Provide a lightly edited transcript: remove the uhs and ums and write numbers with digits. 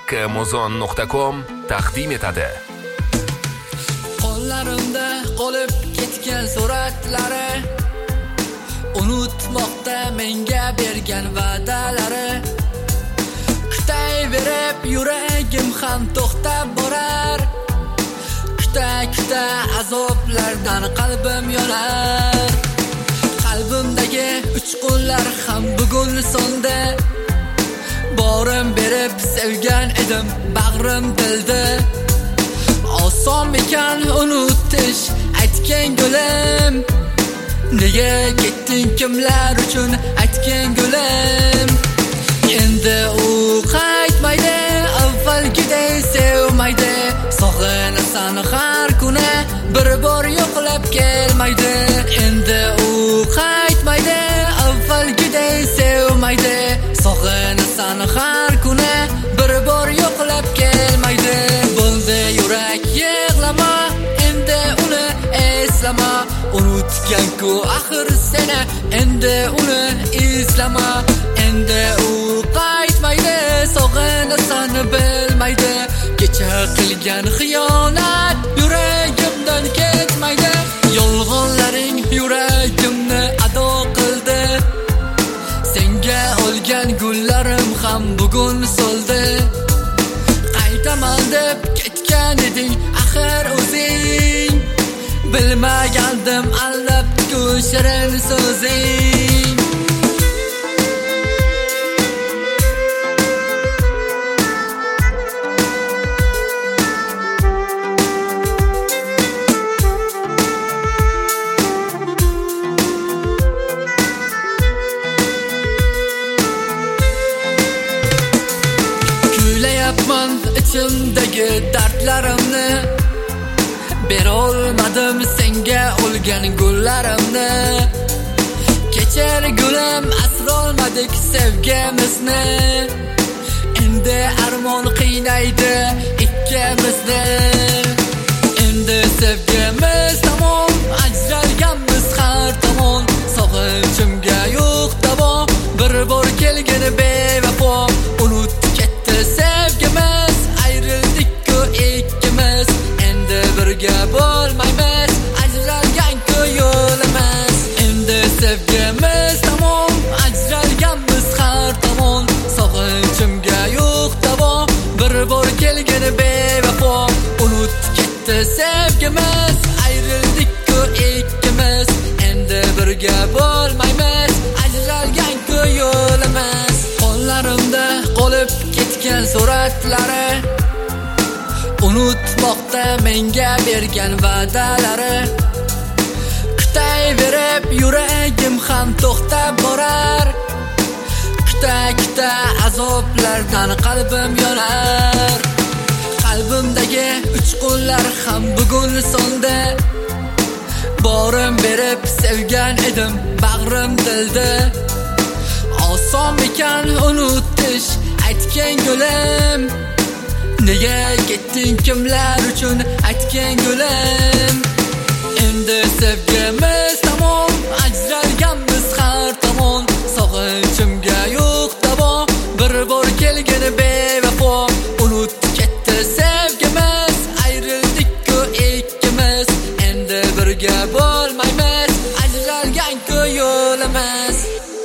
Muzon.com taqdim etadi. Qo'llarimda qolib ketgan suratlari, unutmoqda menga bergan va'dalari. Kutayverib yuragim ham to'xtab borar. Kuta azoblardan qalbim yonar. Qalbimdagi uchqunlar ham bugun so'ndi. Borim berib sevgan edim, bag'rim tildi. Oson ekan unutish aytgan gulim. Nega ketding kimlar uchun aytgan gulim. Endi u qaytmaydi, avvalgiday sevmaydi. Sog'inasan har kuni, bir bor yo'qlab kelmaydi. Endi u qaytmaydi, avvalgiday sevmaydi. Sog'inasan har kuni, bir bor yo'qlab kelmaydi. Bo'ldi yurak yig'lama, endi uni eslama. Unutgan-ku axir seni, endi uni izlama. Endi u qaytmaydi, sog'inasan bilmaydi. Kecha qilgan xiyonat yuragimdan ketmaydi. Yolg'onlaring yuragimni ado qildi. Senga olgan gullarim ham bugun so'ldi. Qaytaman deb ketgan eding axir o'zing. Bilmagandim aldabdi-ku shirin so'zing. Kulayapman ichimdagi dardlarimni. Berolmadim senga olgan gullarimni. Kechir gulim, asrolmadik sevgimizni. Endi armon qiynaydi ikkimizni. Endi sevgimiz tamom, ajralganmiz har tomon. Sog'inchimga yo'q davo, bir bor kelgin bevafo. Unut ketdi sevgimiz, ayrildik-ku ikkimiz. Endi birga bo'lmaymiz, ajralgan-ku yo'limiz. Endi sevgimiz tamom, ajralganmiz har tomon. Sog'inchimga yo'q davo, bir bor kelgin bevafo. Unut ketdi sevgimiz, ayrildik-ku ikkimiz. Endi birga bo'lmaymiz, ajralgan-ku yo'limiz. Qo'llarimda qolib ketgan suratlari, unutmoqda menga bergan va'dalari. Kutayverib yuragim ham to'xtab borar. Kuta azoblardan qalbim yonar. Qalbimdagi uchqunlar ham bugun so'ndi. Borim berib sevgan edim, bag'rim tildi. Oson ekan unutish aytgan gulim. Nega ketding kimlar uchun aytgan gulim. Endi sevgimiz tamom, ajralganmiz har tomon. Sog'inchimga yo'q davo, bir bor kelgin bevafo. Unut ketdi sevgimiz, ayrildik-ku ikkimiz. Endi birga bo'lmaymiz, ajralgan-ku yo'limiz.